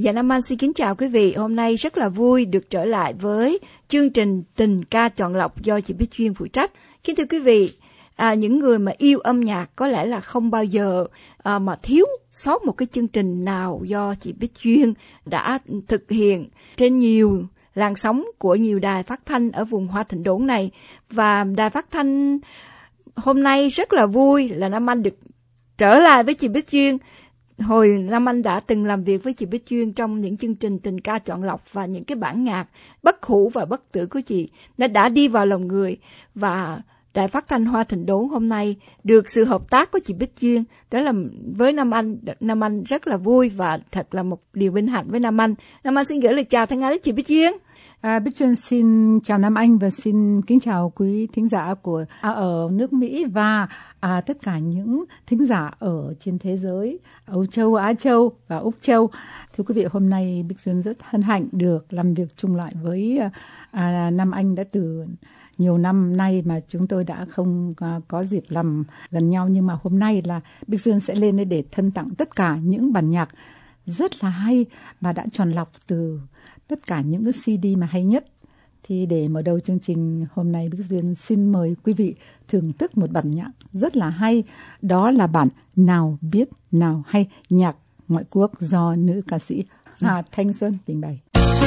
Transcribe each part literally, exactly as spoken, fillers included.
Dạ Nam Anh xin kính chào quý vị. Hôm nay rất là vui được trở lại với chương trình Tình ca chọn lọc do chị Bích Duyên phụ trách. Kính thưa quý vị, à, những người mà yêu âm nhạc có lẽ là không bao giờ à, mà thiếu sót một cái chương trình nào do chị Bích Duyên đã thực hiện trên nhiều làn sóng của nhiều đài phát thanh ở vùng Hoa Thịnh Đốn này. Và đài phát thanh hôm nay rất là vui là Nam Anh được trở lại với chị Bích Duyên. Hồi Nam Anh đã từng làm việc với chị Bích Duyên trong những chương trình Tình ca chọn lọc, và những cái bản nhạc bất hủ và bất tử của chị nó đã đi vào lòng người. Và đài phát thanh Hoa Thịnh Đốn hôm nay được sự hợp tác của chị Bích Duyên, đó là với Nam Anh. Nam Anh rất là vui và thật là một điều vinh hạnh với Nam Anh. Nam Anh xin gửi lời chào thân ái đến chị Bích Duyên. À, Bích Duyên xin chào Nam Anh và xin kính chào quý thính giả của à, ở nước Mỹ và à, tất cả những thính giả ở trên thế giới, Âu Châu, Á Châu và Úc Châu. Thưa quý vị, hôm nay Bích Duyên rất hân hạnh được làm việc chung lại với à, Nam Anh. Đã từ nhiều năm nay mà chúng tôi đã không à, có dịp làm gần nhau, nhưng mà hôm nay là Bích Duyên sẽ lên đây để thân tặng tất cả những bản nhạc rất là hay mà đã chọn lọc từ tất cả những cái xê đê mà hay nhất. Thì để mở đầu chương trình hôm nay, Bích Duyên xin mời quý vị thưởng thức một bản nhạc rất là hay. Đó là bản Nào Biết Nào Hay, nhạc ngoại quốc do nữ ca sĩ Hà Thanh Xuân trình bày.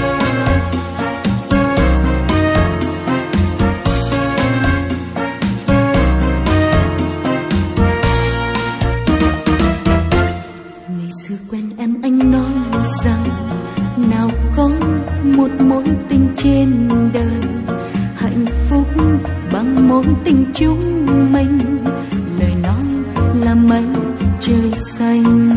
Ngày xưa quen em anh nói rằng nào có một mối tình trên đời hạnh phúc bằng mối tình chúng mình. Lời nói là mây trời xanh.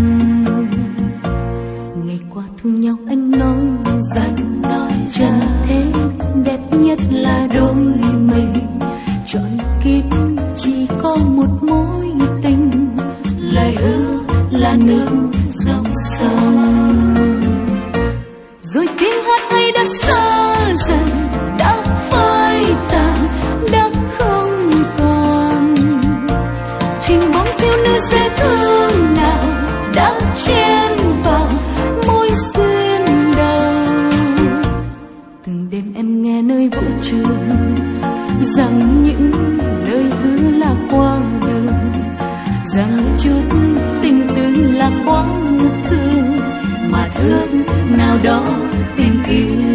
Ngày qua thương nhau anh nói rằng nói trần thế đẹp nhất là đôi mình. Trọn kiếp chỉ có một mối tình. Lời hứa là nước dòng sông. Rồi tiếng hát ấy đã xa dần, đã phai tàn, đã không còn. Hình bóng thiếu nữ dễ thương nào đã chen vào môi duyên đầu. Từng đêm em nghe nơi vũ trường rằng những lời hứa là qua đời, rằng chút tình tương là quãng thương mà ước nào đó tình yêu.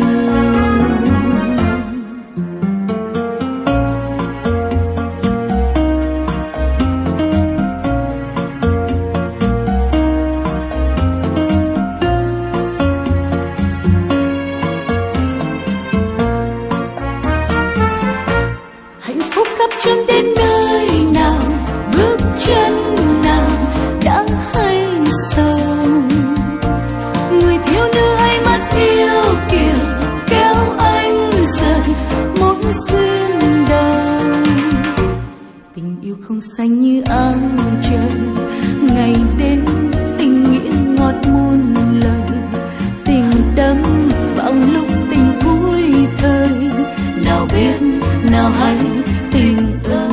Hạnh phúc khắp chân đến nơi nào, bước chân nào đã hay sâu. Người thiếu nữ ấy mắt yêu kiều kéo anh rời mối duyên đầu. Tình yêu không xanh như áng trời, ngày đêm tình nghĩa ngọt muôn lời. Tình đắm vào lúc tình cuối thời, nào biết nào hay tình ơi.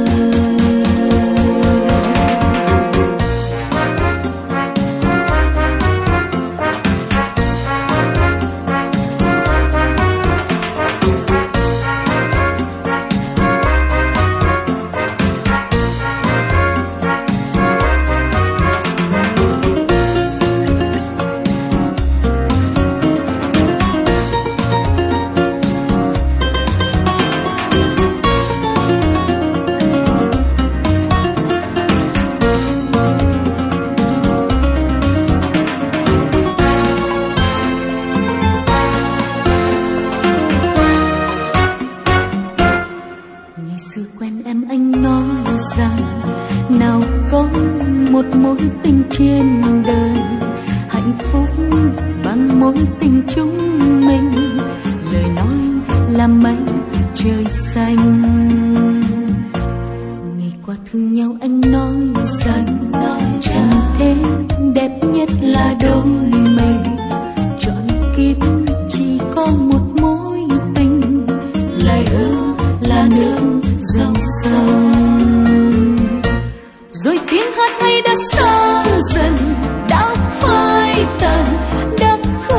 Rồi tiếng hát ấy đã xa dần, đã phai tàn, đã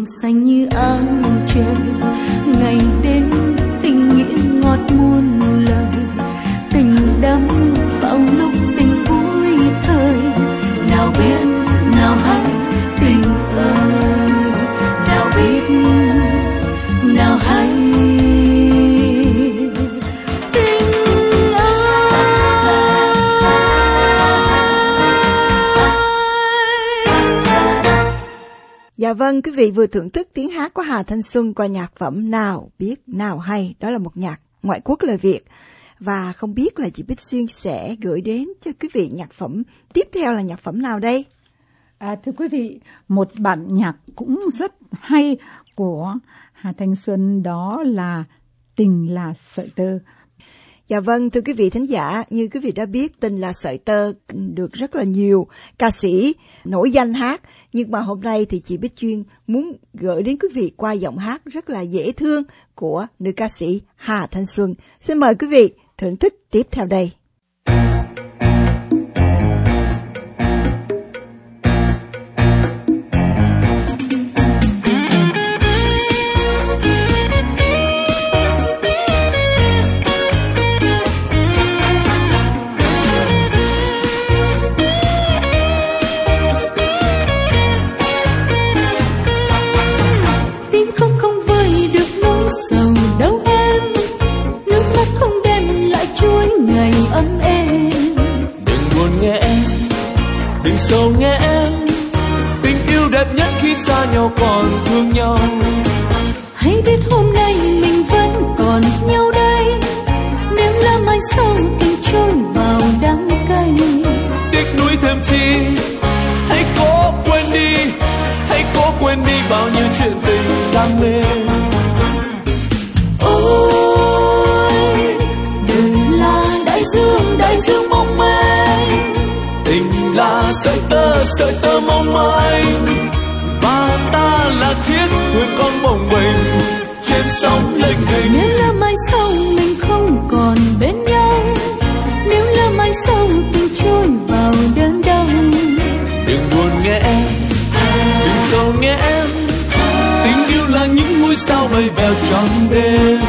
xanh như áo trời, ngày đêm tình nghĩa ngọt muôn lời, tình đắm vào lúc tình vui thời. Nào biết nào hay tình ơi, nào biết nào hay Dạ vâng, quý vị vừa thưởng thức tiếng hát của Hà Thanh Xuân qua nhạc phẩm Nào Biết Nào Hay. Đó là một nhạc ngoại quốc lời Việt. Và không biết là chị Bích Xuyên sẽ gửi đến cho quý vị nhạc phẩm tiếp theo là nhạc phẩm nào đây? À, thưa quý vị, một bản nhạc cũng rất hay của Hà Thanh Xuân, đó là Tình Là Sợi Tơ. Dạ vâng, thưa quý vị thính giả, như quý vị đã biết, Tình Là Sợi Tơ được rất là nhiều ca sĩ nổi danh hát. Nhưng mà hôm nay thì chị Bích Chuyên muốn gửi đến quý vị qua giọng hát rất là dễ thương của nữ ca sĩ Hà Thanh Xuân. Xin mời quý vị thưởng thức tiếp theo đây. Sầu nghe em, tình yêu đẹp nhất khi xa nhau còn thương nhau. Hãy biết hôm nay mình vẫn còn nhau đây, nếu là mai sau tình trôi vào đắng cay. Tiếc nuối thêm chi, hãy cố quên đi, hãy cố quên đi bao nhiêu chuyện tình đam mê. Ôi, đời là đại dương, đại dương mong manh. Tình là sợi tơ, sợi tơ mong manh, và ta là chiếc thuyền con bồng bềnh trên sóng lênh đênh. Nếu là mai sau mình không còn bên nhau, nếu là mai sau tình trôi vào đơn đau. Đừng buồn nghe em, đừng sầu nghe em, tình yêu là những ngôi sao bay vèo trong đêm.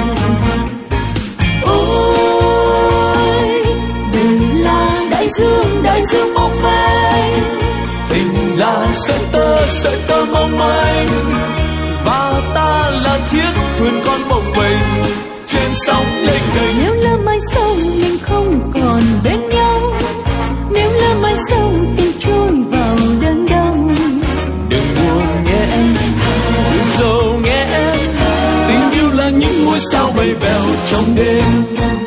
Đại dương, đại dương mong manh. Tình là sợi tơ, sợi tơ mong manh, và ta là chiếc thuyền con bồng bềnh trên sóng lênh đênh. Nếu là mai sau mình không còn bên nhau, nếu là mai sau tình trôi vào đơn đau. Đừng buồn nghe em, đừng sầu nghe em, tình yêu là những ngôi sao bay vèo trong đêm.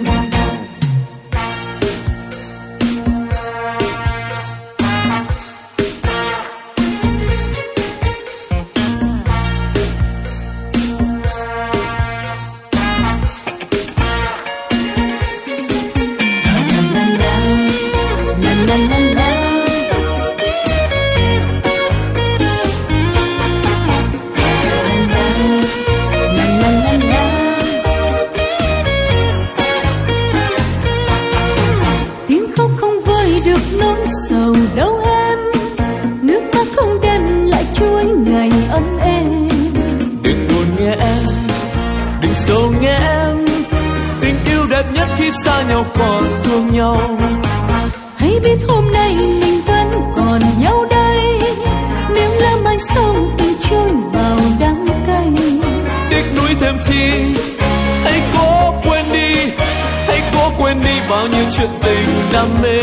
Xa nhau còn thương nhau. Hãy biết hôm nay mình vẫn còn nhau đây, nếu là mai sau tình trôi vào đắng cay. Tiếc nuối thêm chi, hãy cố quên đi, hãy cố quên đi bao nhiêu chuyện tình đam mê.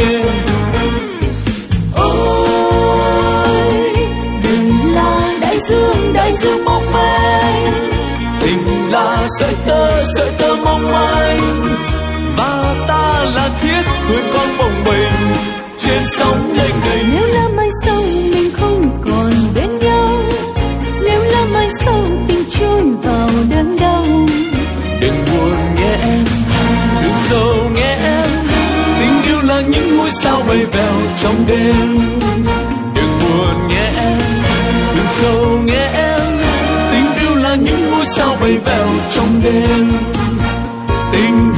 Ôi, đời là đại dương, đại dương mong manh. Tình là sợi tơ, sợi tơ mong manh, và ta là chiếc thuyền con bồng bềnh trên sóng lênh đênh. Nếu là mai sau mình không còn bên nhau, nếu là mai sau tình trôi vào đơn đau. Đừng buồn nghe em, đừng sầu nghe em, tình yêu là những ngôi sao bay vèo trong đêm. Đừng buồn nghe em, đừng sầu nghe em, tình yêu là những ngôi sao bay vèo trong đêm. Tình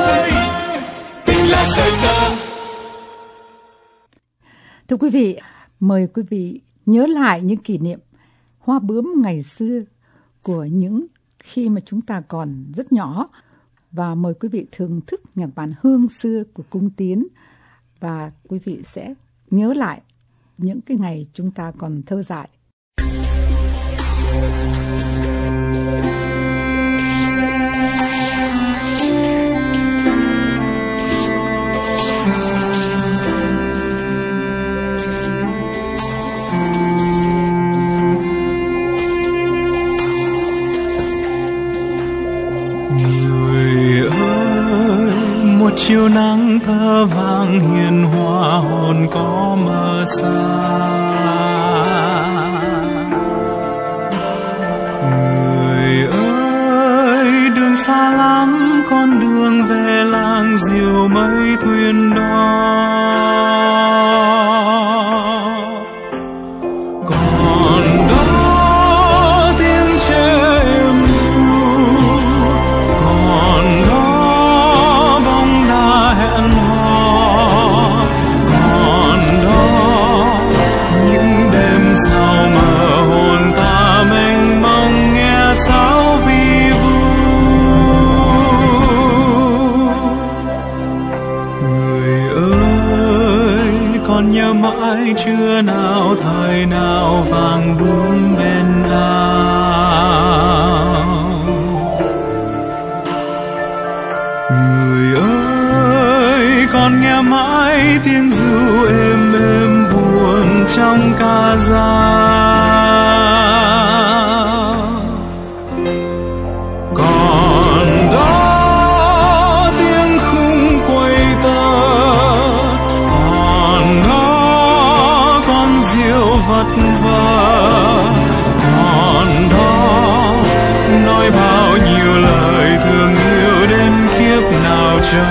Thưa quý vị, Mời quý vị nhớ lại những kỷ niệm hoa bướm ngày xưa của những khi mà chúng ta còn rất nhỏ. Và mời quý vị thưởng thức nhạc bản Hương xưa của Cung Tiến. Và quý vị sẽ nhớ lại những cái ngày chúng ta còn thơ dại. Chiều nắng thơ vang hiền hòa hồn có mơ xa. Người ơi đường xa lắm, con đường về làng diều mấy thuyền đó. Còn đó tiếng trẻ êm ru, còn đó hẹn hò, còn đó những đêm sau mơ hồn ta mênh mông nghe sáo vi vu. Người ơi còn nhớ mãi chưa nào thời nào vàng bướm bên áo. Người ơi còn nghe mãi tiếng ru êm êm buồn trong ca dao. Còn đó tiếng khung quay tơ, còn đó con diều vật vờ, còn đó nói bao nhiêu lời thương yêu đến kiếp nào cho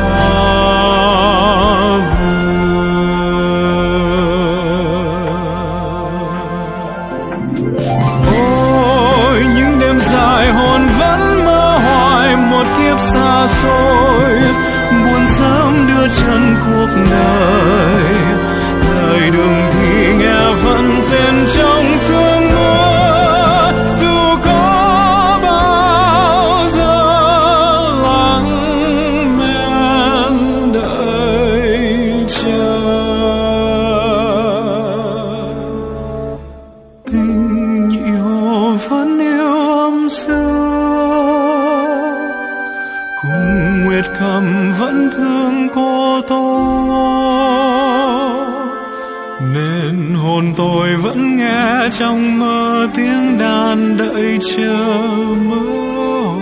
xa xôi buồn sớm đưa chân cuộc đời. Lời đường thì nghe vẫn rền trong sương mưa, dù có bao giờ lắng men đợi chờ. Tình nhị hồ vẫn yêu âm xưa, cùng nguyệt cầm vẫn thương cô tô, nên hồn tôi vẫn nghe trong mơ tiếng đàn đợi chờ mơ hồ.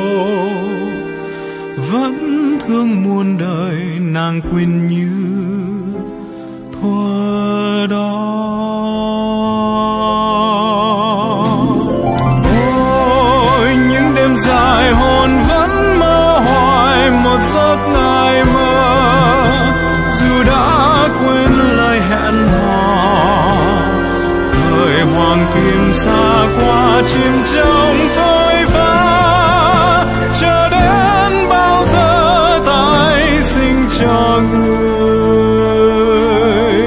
Vẫn thương muôn đời nàng quỳnh như thuở đó. Ôi những đêm dài hồn vẫn mơ hoài một giấc ngày mơ, dù đã quên lời hẹn hò. Thời hoàng kim xa qua chìm trong phôi pha, chờ đến bao giờ tái sinh cho người.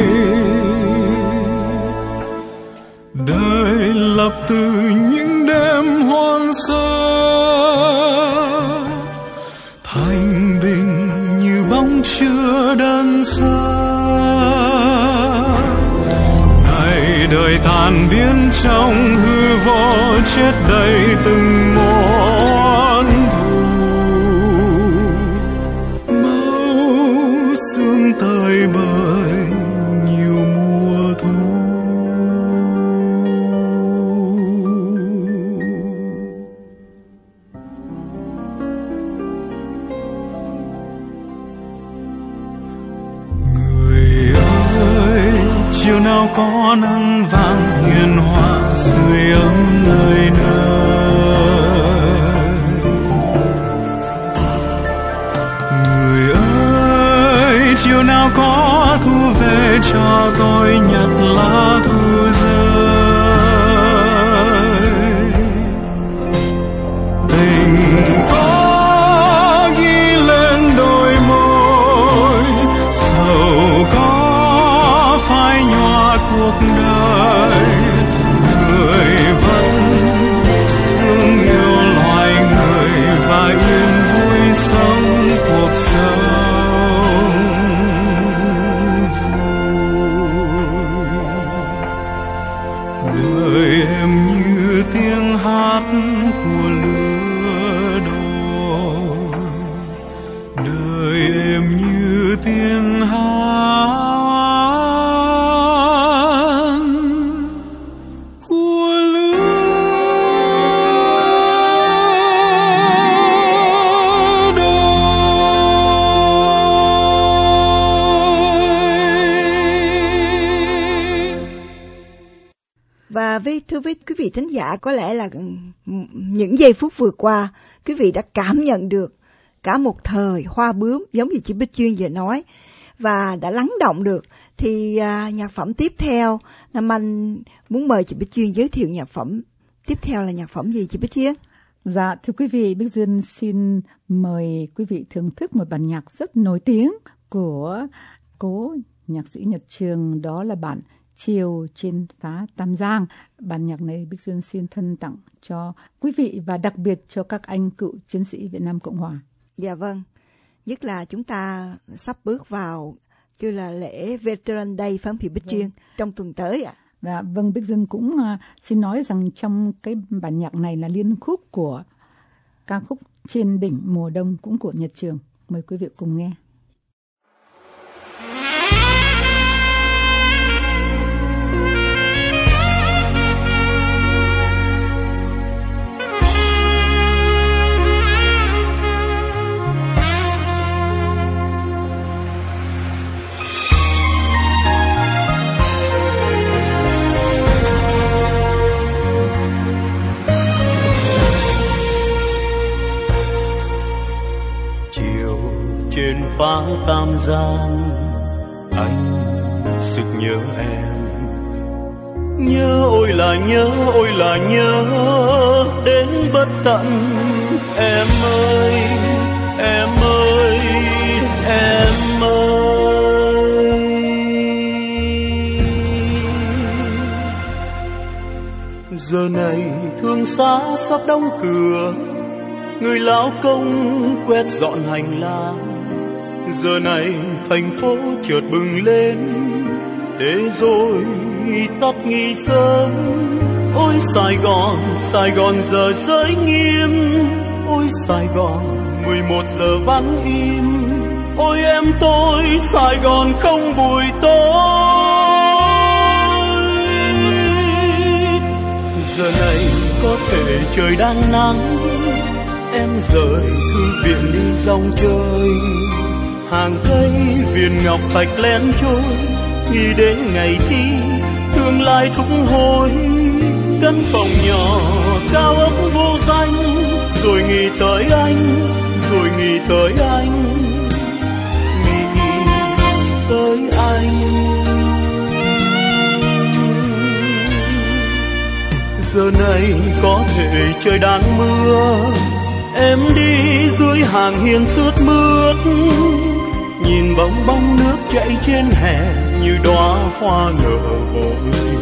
Đời lập từ những đêm hoang sơ, thanh bình như bóng trưa đơn sơ. Ngày đời tàn biến trong hư vô, chết đầy từng món thù. Máu xương tơi bời nhiều mùa thu. Chiều nào có nắng vàng hiền hòa sưởi ấm nơi nơi. Người ơi chiều nào có thu về cho tôi nhặt lá thu rơi. Tình có ghi lên đôi môi, sầu có phai nhòa cuộc đời, người vẫn thương yêu loài người và yên vui sống cuộc sống vui. Đời em như tiếng hát của lứa đôi, đời em như tiếng hát của lứa đôi. Và với thưa với quý vị thính giả, có lẽ là những giây phút vừa qua quý vị đã cảm nhận được cả một thời hoa bướm giống như chị Bích Duyên vừa nói, và đã lắng động được. Thì à, nhạc phẩm tiếp theo, Nam Anh muốn mời chị Bích Duyên giới thiệu nhạc phẩm tiếp theo là nhạc phẩm gì chị Bích Duyên? Dạ, thưa quý vị, Bích Duyên xin mời quý vị thưởng thức một bản nhạc rất nổi tiếng của cố nhạc sĩ Nhật Trường, đó là bản Chiều trên phá Tam Giang. Bản nhạc này Bích Duyên xin thân tặng cho quý vị và đặc biệt cho các anh cựu chiến sĩ Việt Nam Cộng Hòa. Dạ vâng, nhất là chúng ta sắp bước vào kêu là lễ Veteran Day phải không chị Bích Duyên, vâng, trong tuần tới ạ? À? Dạ, vâng, Bích Duyên cũng uh, xin nói rằng trong cái bản nhạc này là liên khúc của ca khúc Trên đỉnh mùa đông cũng của Nhật Trường. Mời quý vị cùng nghe. Trên phá Tam Giang, anh sực nhớ em. Nhớ ôi là nhớ, ôi là nhớ đến bất tận. Em ơi, em ơi, em ơi. Giờ này thương xá sắp đóng cửa, người lao công quét dọn hành lang. Giờ này thành phố chợt bừng lên, để rồi tắt nghi sớm. Ôi Sài Gòn, Sài Gòn giờ giới nghiêm. Ôi Sài Gòn, mười một giờ vắng im. Ôi em tôi, Sài Gòn không buổi tối. Giờ này có thể trời đang nắng, em rời thư viện đi dòng chơi. Hàng cây viên ngọc thạch lén trôi, nghĩ đến ngày thi tương lai thúc hối. Căn phòng nhỏ cao ốc vô danh, rồi nghĩ tới anh, rồi nghĩ tới anh, nghĩ tới anh. Giờ này có thể trời đang mưa, em đi dưới hàng hiên sướt mướt, nhìn bóng bóng nước chảy trên hè như đóa hoa nở vội.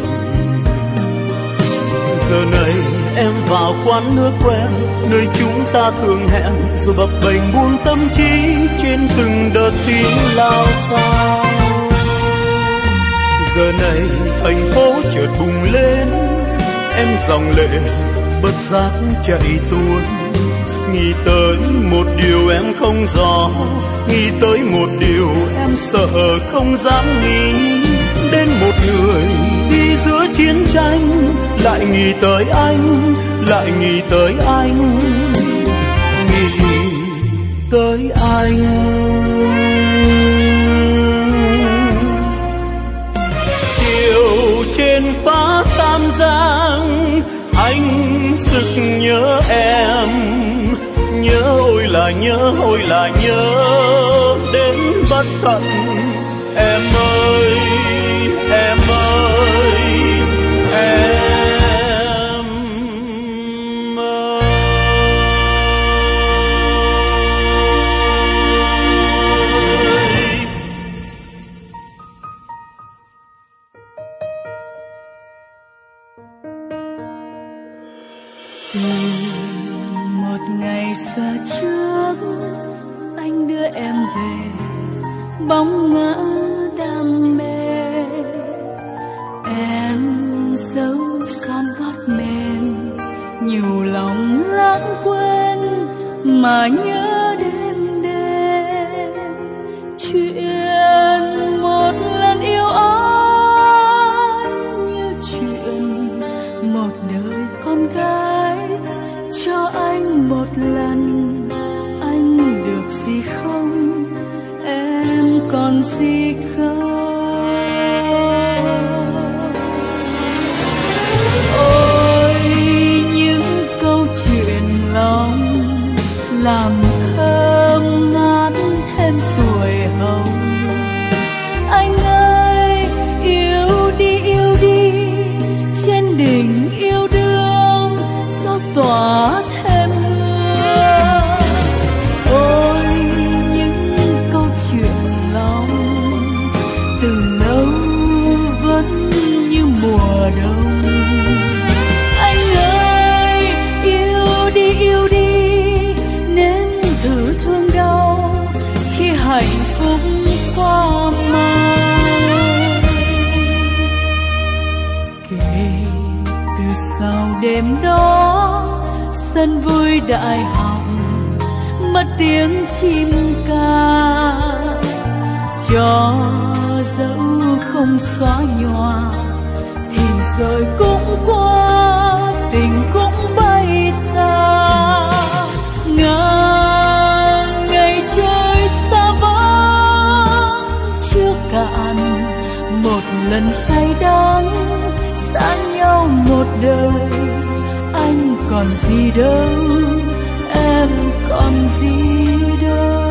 Giờ này em vào quán nước quen, nơi chúng ta thường hẹn, rồi bập bềnh buông tâm trí trên từng đợt tiếng lao sao. Giờ này thành phố chợt bùng lên, em dòng lệ bất giác chạy tuôn. Nghĩ tới một điều em không rõ, nghĩ tới một điều em sợ không dám nghĩ. Đến một người đi giữa chiến tranh, lại nghĩ tới anh, lại nghĩ tới anh, nghĩ tới anh. Chiều trên phá Tam Giang, anh sực nhớ em. Nhớ ôi là nhớ, ôi là nhớ đến bất tận. Em ơi, em ơi, em ơi. Từ một ngày xa trước anh đưa em về bóng ngã đam mê, em giấu son gót mềm nhiều lòng lãng quên mà nhớ đêm đêm chuyện một lần yêu ai như chuyện một đời con gái. Cho anh một lần anh được gì không, em còn gì không? Ôi những câu chuyện lòng làm thơm ngát thêm tuổi hồng. Anh ơi yêu đi yêu đi, trên đỉnh yêu đương gió tỏa thêm hương. Ôi những câu chuyện lòng từ lâu vẫn như mùa đông. Anh ơi yêu đi yêu đi, nên thử thương đau khi hạnh phúc qua mai. Kể từ sau đêm đó sân vui đại học mất tiếng chim ca, cho dẫu không xóa nhòa thì rồi cũng qua, tình cũng bay xa. Ngàn ngày trôi xa vắng chưa cạn, một lần say đắng xa nhau một đời. Anh còn gì đâu, em còn gì đâu.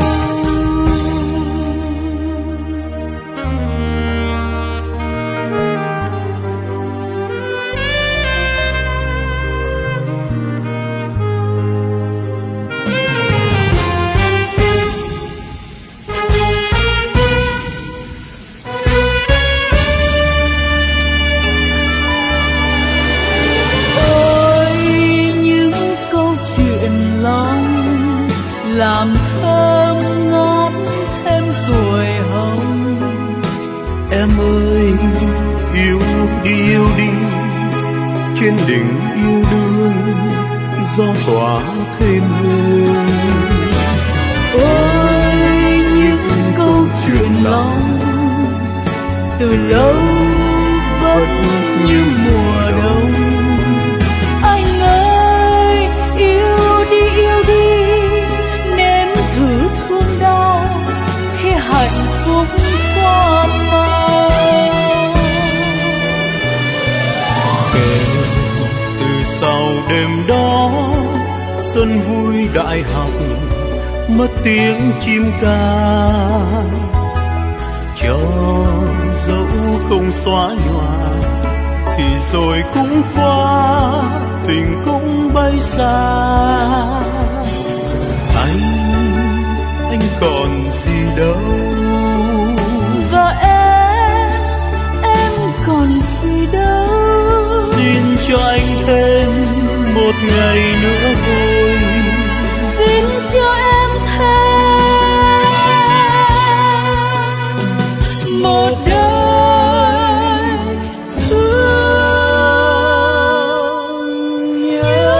Làm thơm ngát thêm tuổi hồng. Em ơi yêu đi yêu đi, trên đỉnh yêu đương gió tỏa thêm hương. Ôi những câu chuyện lòng từ lâu vẫn như mùa đông. Anh ơi yêu đi yêu đi, thử thương đau khi hạnh phúc qua mau. Kể từ sau đêm đó sân vui đại học mất tiếng chim ca, cho dẫu không xóa nhòa thì rồi cũng qua, tình cũng bay xa. Anh anh còn gì đâu, và em em còn gì đâu. Xin cho anh thêm một ngày nữa thôi, xin cho em thêm một đời thương nhớ.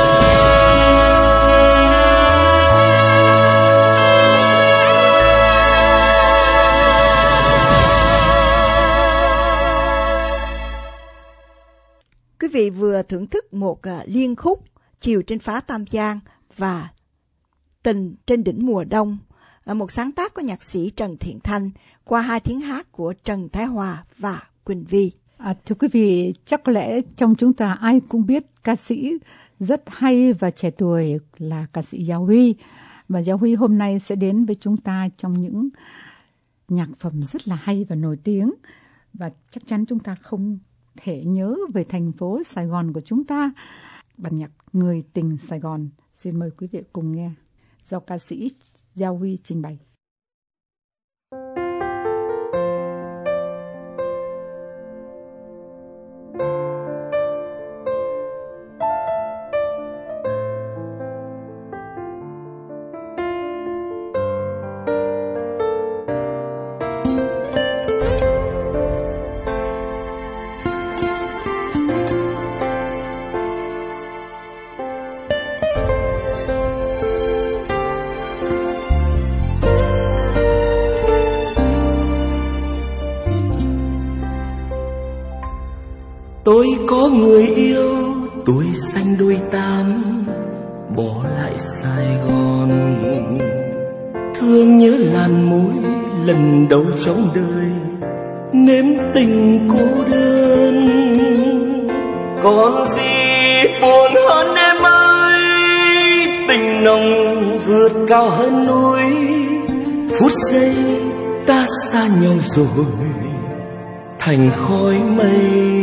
Quý vị vừa thưởng thức một uh, liên khúc Chiều trên phá Tam Giang và Tình trên đỉnh mùa đông, uh, một sáng tác của nhạc sĩ Trần Thiện Thanh qua hai tiếng hát của Trần Thái Hòa và Quỳnh Vi. À, thưa quý vị, chắc có lẽ trong chúng ta ai cũng biết ca sĩ rất hay và trẻ tuổi là ca sĩ Giao Huy. Và Giao Huy hôm nay sẽ đến với chúng ta trong những nhạc phẩm rất là hay và nổi tiếng. Và chắc chắn chúng ta không thể nhớ về thành phố Sài Gòn của chúng ta. Bản nhạc Người tình Sài Gòn. Xin mời quý vị cùng nghe do ca sĩ Giao Huy trình bày. Tôi có người yêu tuổi xanh đôi tám, bỏ lại Sài Gòn. Thương nhớ làn môi lần đầu trong đời, nếm tình cô đơn. Còn gì buồn hơn em ơi, tình nồng vượt cao hơn núi. Phút giây ta xa nhau rồi, thành khói mây.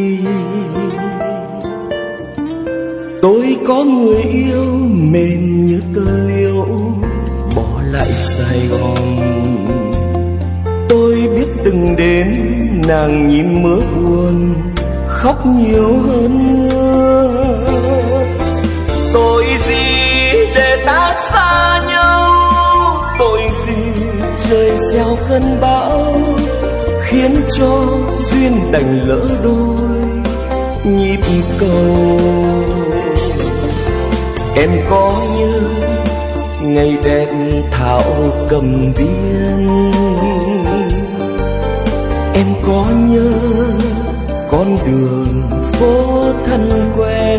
Tôi có người yêu mềm như tơ liễu, bỏ lại Sài Gòn. Tôi biết từng đêm nàng nhìn mưa buồn, khóc nhiều hơn mưa. Tội gì để ta xa nhau, tội gì trời gieo cơn bão, khiến cho duyên đành lỡ đôi nhịp cầu. Em có nhớ ngày đẹp thảo cầm viên, em có nhớ con đường phố thân quen,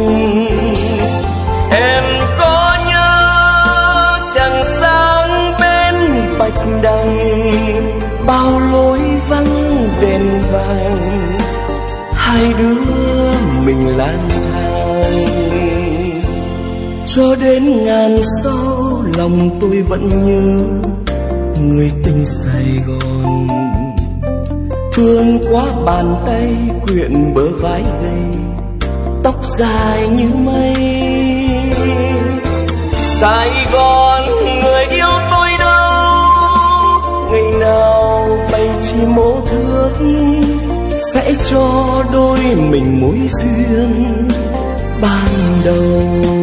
em có nhớ chàng sáng bên bạch đằng, bao lối vắng đèn vàng, hai đứa mình lang thang. Cho đến ngàn sau lòng tôi vẫn nhớ người tình Sài Gòn. Thương quá bàn tay quyện bờ vai gầy, tóc dài như mây. Sài Gòn người yêu tôi đâu, ngày nào bay chim mộ thước, sẽ cho đôi mình mối duyên ban đầu.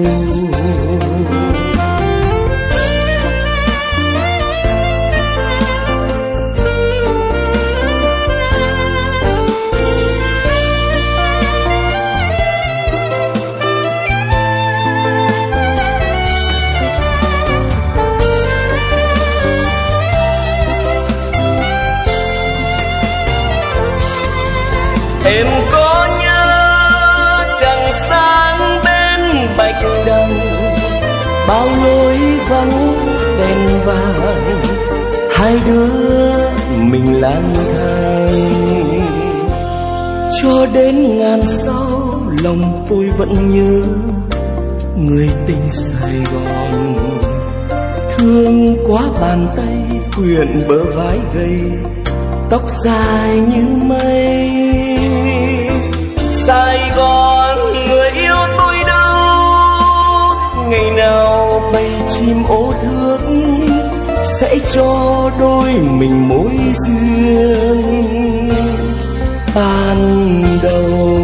Em có nhớ chàng sáng bên bạch đằng, bao lối vắng đèn vàng, hai đứa mình lang thang. Cho đến ngàn sau lòng tôi vẫn nhớ người tình Sài Gòn. Thương quá bàn tay quyện bờ vai gầy, tóc dài như mây. Sài Gòn người yêu tôi đâu, ngày nào bay chim ố thước, sẽ cho đôi mình mối duyên ban đầu.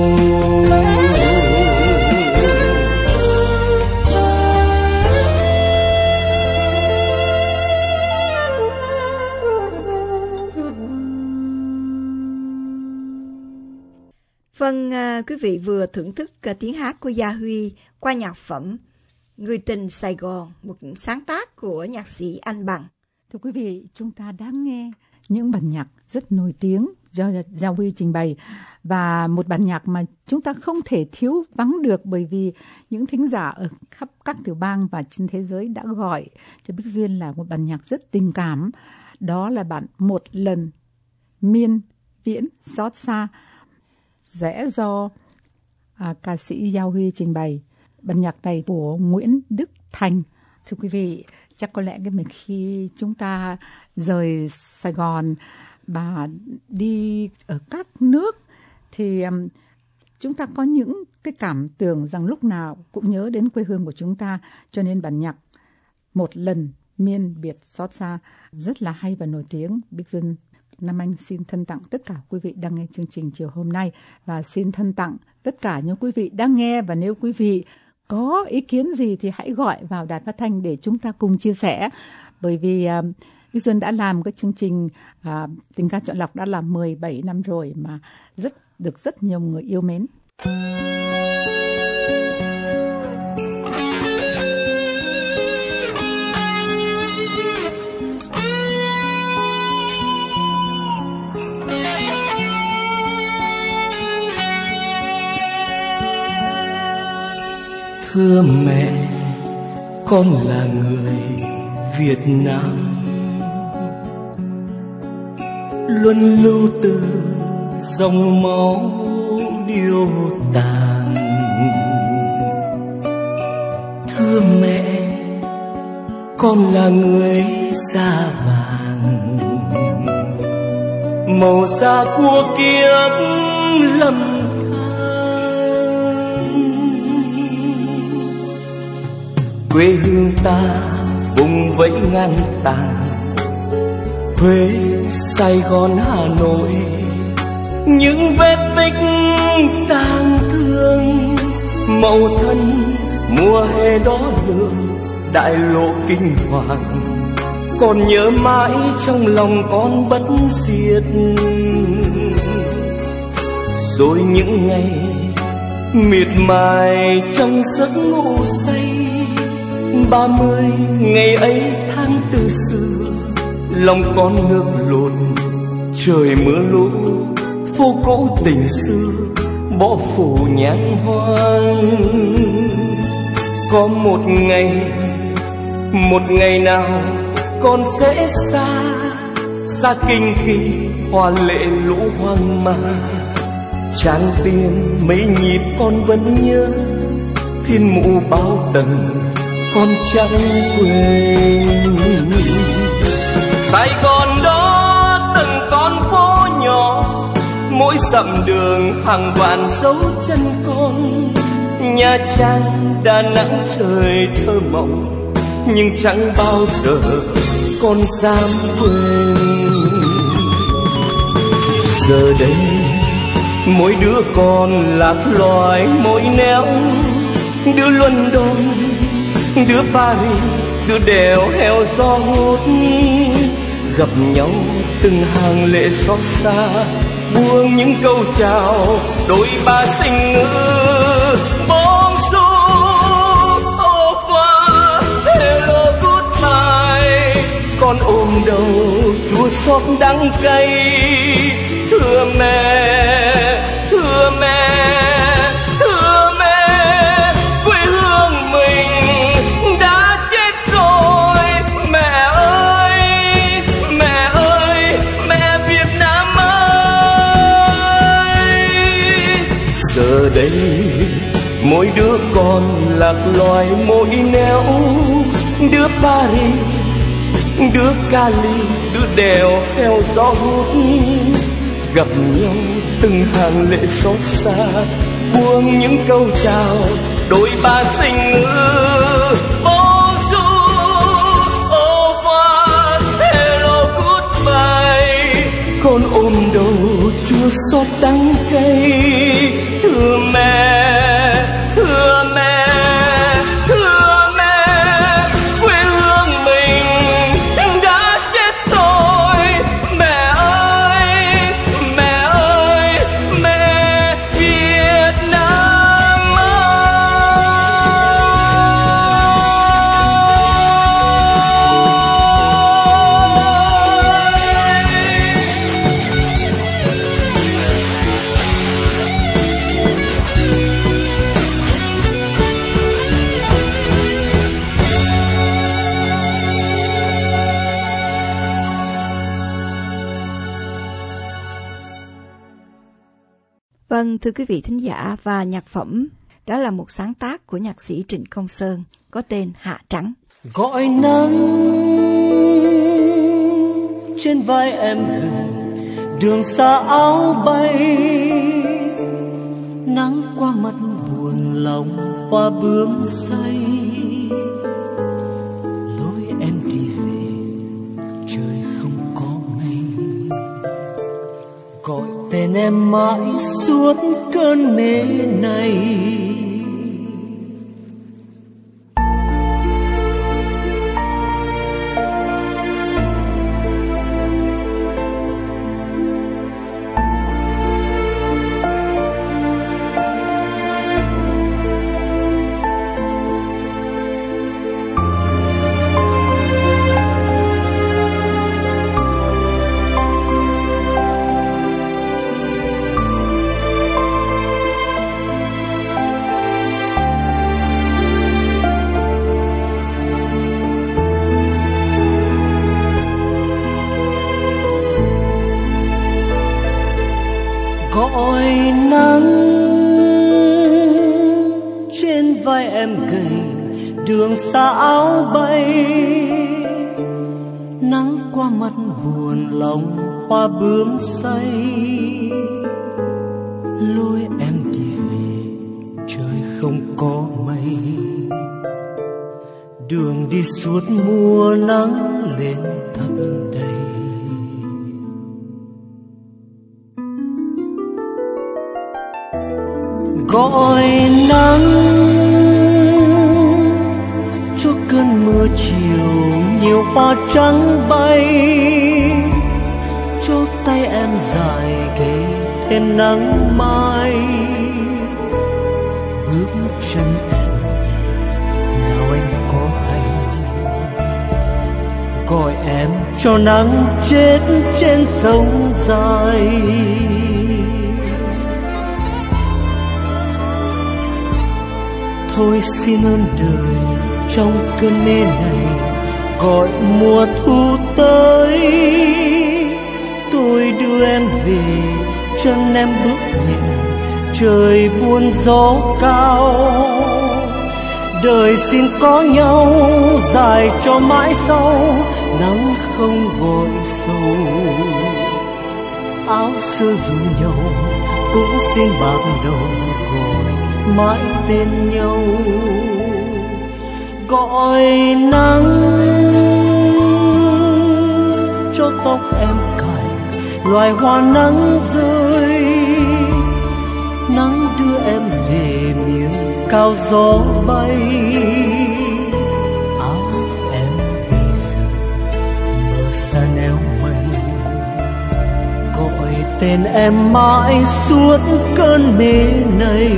Vâng, à, quý vị vừa thưởng thức à, tiếng hát của Gia Huy qua nhạc phẩm Người tình Sài Gòn, một sáng tác của nhạc sĩ Anh Bằng. Thưa quý vị, chúng ta đã nghe những bản nhạc rất nổi tiếng do Gia Huy trình bày, và một bản nhạc mà chúng ta không thể thiếu vắng được, bởi vì những thính giả ở khắp các tiểu bang và trên thế giới đã gọi cho Bích Duyên là một bản nhạc rất tình cảm. Đó là bản Một Lần Miên Viễn Xót Xa, rẽ do à, ca sĩ Gia Huy trình bày. Bản nhạc này của Nguyễn Đức Thành. Thưa quý vị, chắc có lẽ cái mình khi chúng ta rời Sài Gòn và đi ở các nước thì um, chúng ta có những cái cảm tưởng rằng lúc nào cũng nhớ đến quê hương của chúng ta, cho nên bản nhạc Một Lần Miên Biệt Xót Xa rất là hay và nổi tiếng. Bích Duyên Nam Anh xin thân tặng tất cả quý vị đang nghe chương trình chiều hôm nay, và xin thân tặng tất cả những quý vị đang nghe. Và nếu quý vị có ý kiến gì thì hãy gọi vào đài phát thanh để chúng ta cùng chia sẻ. Bởi vì uh, Bích Duyên đã làm cái chương trình uh, Tình Ca Chọn Lọc đã là mười bảy năm rồi mà rất được rất nhiều người yêu mến. Thưa mẹ, con là người Việt Nam, luân lưu từ dòng máu điêu tàn. Thưa mẹ, con là người da vàng, màu da của kiếp lầm than. Quê hương ta vùng vẫy ngang tàn, Huế, Sài Gòn, Hà Nội, những vết tích tang thương. Mậu thân mùa hè đỏ lửa, đại lộ kinh hoàng, còn nhớ mãi trong lòng con bất diệt. Rồi những ngày miệt mài trong giấc ngủ say, ba mươi ngày ấy tháng tư xưa, lòng con nước lụt trời mưa lũ, phố cũ tình xưa bỏ phủ nhang hoang. Có một ngày, một ngày nào con sẽ xa, xa kinh kỳ hoa lệ lũ hoang ma. Tràn tiền mấy nhịp con vẫn nhớ, thiên mụ bao tầng con chẳng quên. Sài Gòn đó từng con phố nhỏ, mỗi dặm đường hàng vạn dấu chân con. Nha Trang, Đà Nẵng trời thơ mộng, nhưng chẳng bao giờ con dám quên. Giờ đây mỗi đứa con lạc loài mỗi nẻo, đứa London, đứa Paris, đứa đèo heo gió hút. Gặp nhau từng hàng lệ xót xa, buông những câu chào đôi ba sinh ngữ. Bonjour, au revoir, hello, goodbye. Con ôm đầu chua xót đắng cay. Thưa mẹ, thưa mẹ, thưa mẹ, quê hương mình đã chết rồi. Mẹ ơi, mẹ ơi, mẹ Việt Nam ơi. Giờ đây mỗi đứa con lạc loài mỗi nẻo, đứa Paris, đứa Cali, đứa đèo heo gió hút. Gặp nhau từng hàng lệ xót xa, buông những câu chào đôi ba sinh ngữ. Bonjour, au revoir, hello, goodbye. Con ôm đầu chua xót đắng cay. Thưa mẹ, thưa mẹ, thưa mẹ, quê hương mình đã chết rồi. Mẹ ơi, mẹ ơi, mẹ Việt Nam Vâng, thưa quý vị thính giả, và nhạc phẩm đó là một sáng tác của nhạc sĩ Trịnh Công Sơn có tên Hạ Trắng. Gọi nắng trên vai em gầy, đường xa áo bay, nắng qua mắt buồn lòng hoa bướm say. Lối em đi về trời không có mây, gọi tên em mãi suốt cơn mê này. gọi nắng trên vai em gầy, đường xa áo bay, nắng qua mắt buồn lòng hoa bướm say, lối em đi về trời không có mây, đường đi suốt mùa nắng lên thấp đầy. Gọi nắng cho cơn mưa chiều, nhiều hoa trắng bay, cho tay em dài gầy thêm nắng mai. Bước chân em nào anh có hay, gọi em cho nắng chết trên sông dài. Thôi xin ơn đời trong cơn mê này, gọi mùa thu tới, tôi đưa em về, chân em bước nhẹ, trời buồn gió cao. Đời xin có nhau dài cho mãi sau, nắng không gọi sâu. Áo xưa dù nhau cũng xin bạc đầu, gọi mãi tên nhau. Gọi nắng cho tóc em cài loài hoa nắng rơi, nắng đưa em về miền cao gió bay. Áo em bây giờ mờ xa neo mây, gọi tên em mãi suốt cơn mê này.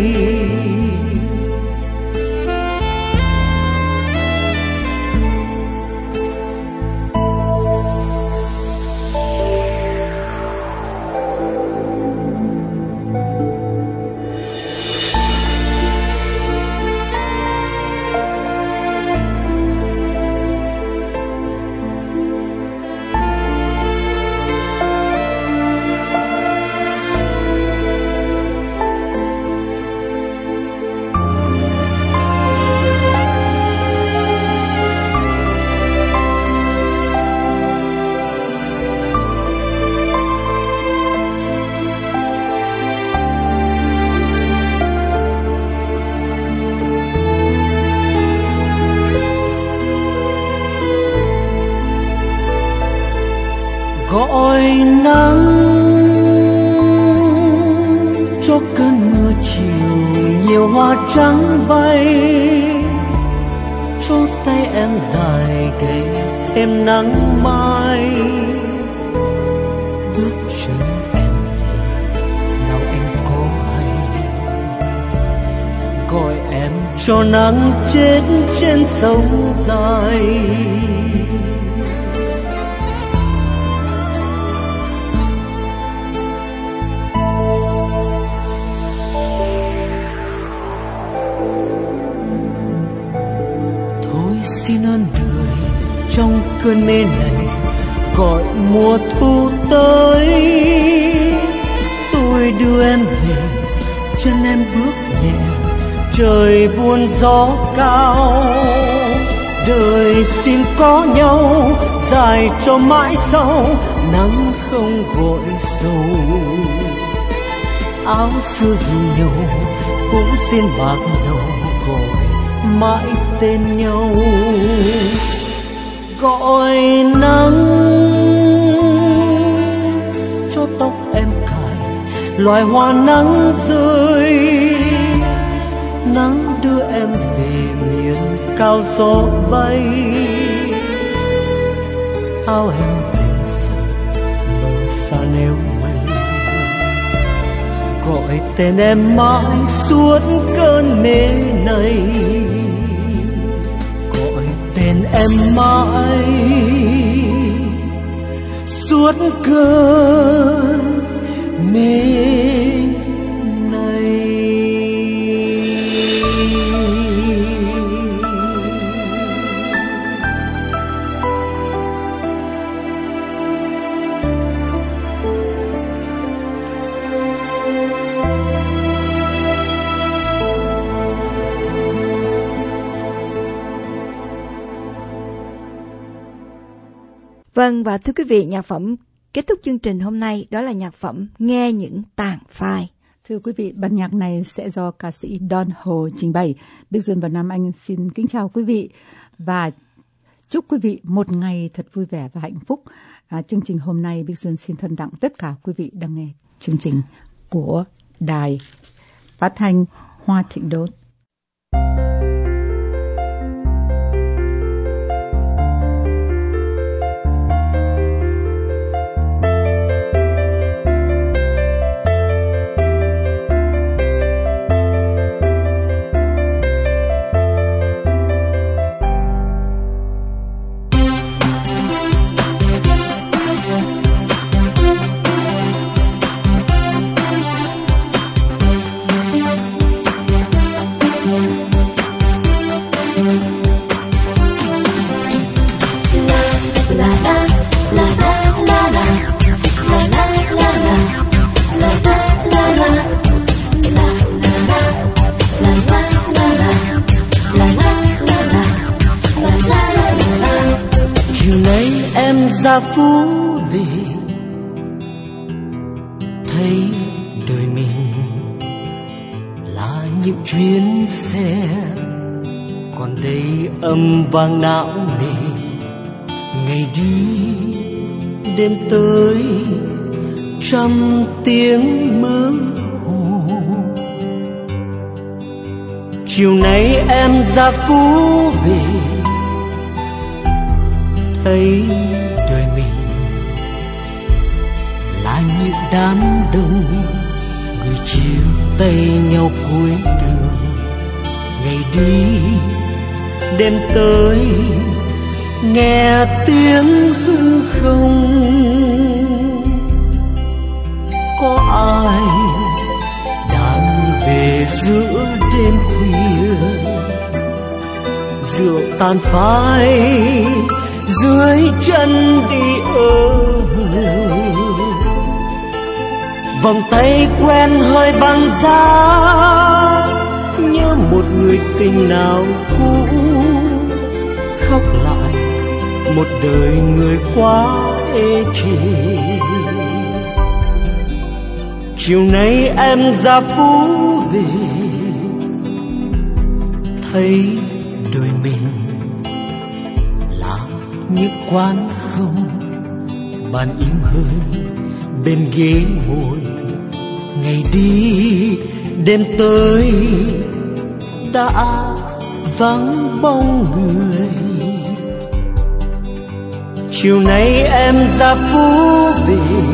Gọi nắng cho cơn mưa chiều, nhiều hoa trắng bay, cho tay em dài gầy thêm nắng mai. Bước chân em về nào anh có hay, gọi em cho nắng chết trên sông dài. Xin ơn đời trong cơn mê này, gọi mùa thu tới, tôi đưa em về, chân em bước nhẹ, trời buồn gió cao. Đời xin có nhau dài cho mãi sau, nắng không gọi sâu. Áo xưa dù nhau cũng xin bạc đầu, gọi mãi tên nhau. Gọi nắng cho tóc em cài loài hoa nắng rơi, nắng đưa em về miền cao gió bay. Áo em bây giờ mờ xa neo mây, gọi tên em mãi suốt cơn mê này. Tên em mãi suốt cơn mê này. Vâng, và thưa quý vị, nhạc phẩm kết thúc chương trình hôm nay đó là nhạc phẩm Nghe Những Tàn Phai. Thưa quý vị, bản nhạc này sẽ do ca sĩ Don Ho trình bày. Bích Duyên và Nam Anh xin kính chào quý vị và chúc quý vị một ngày thật vui vẻ và hạnh phúc. À, chương trình hôm nay Bích Duyên xin thân tặng tất cả quý vị đang nghe chương trình của Đài Phát thanh Hoa Thịnh Đốn. Ra Phú về thấy đời mình là những chuyến xe còn đây âm vang não nề, ngày đi đêm tới trăm tiếng mơ hồ. Chiều nay em ra Phú về thấy đời mình là những đám đông người chia tay nhau cuối đường, ngày đi đêm tới nghe tiếng hư không. Có ai đang về giữa đêm khuya, rượu tàn phai dưới chân đi ơ, vòng tay quen hơi băng giá, nhớ một người tình nào cũ, khóc lại một đời người quá ê chề. Chiều nay em ra Phú về thấy đời mình những quán không, bàn im hơi bên ghế ngồi, ngày đi đêm tới đã vắng bóng người. Chiều nay em ra Phú về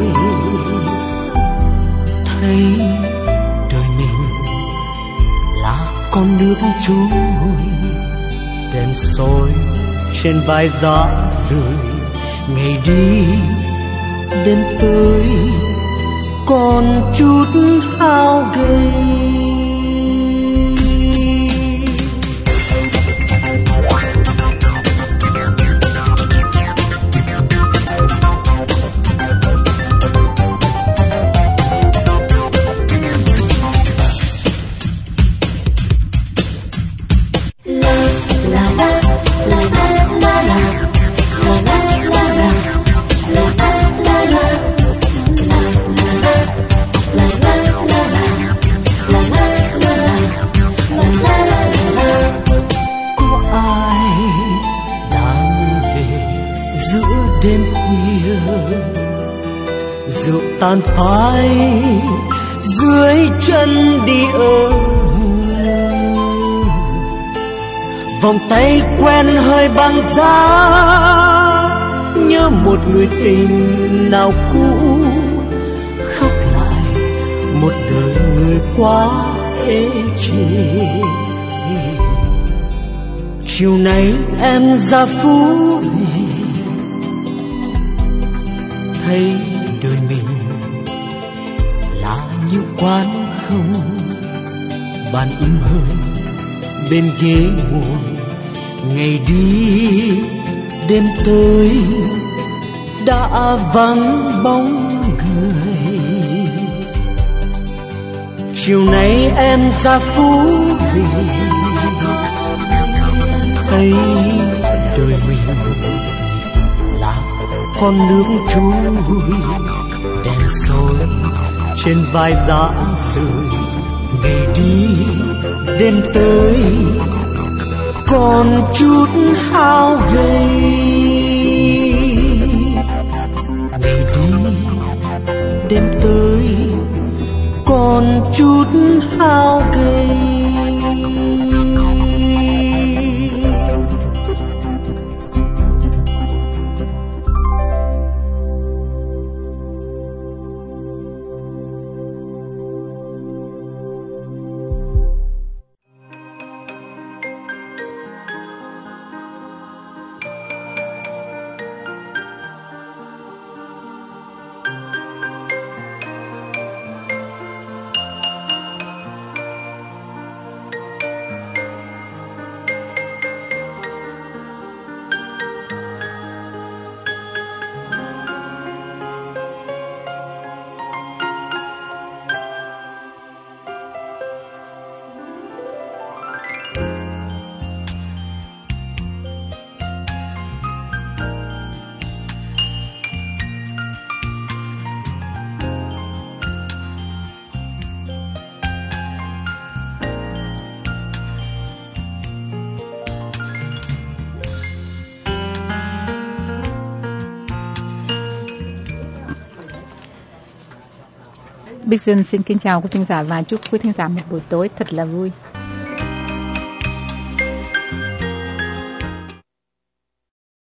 thấy đời mình là con nước trôi, đèn soi trên vai gió rời, ngày đi đêm tới còn chút hao gầy. Tàn phai dưới chân đi ơ, vòng tay quen hơi băng giá, nhớ một người tình nào cũ, khóc lại một đời người quá ê chề. Chiều nay em ra Phú về thấy đời mình những quán không, bàn im hơi bên ghế ngồi, ngày đi đêm tới đã vắng bóng người. Chiều nay em ra Phú về thấy đời mình là con nước trôi, đèn soi trên vai dã rời. Ngày đi đêm tới còn chút hao gầy. Ngày đi đêm tới còn chút hao gầy. Bích Duyên xin kính chào quý thính giả và chúc quý thính giả một buổi tối thật là vui.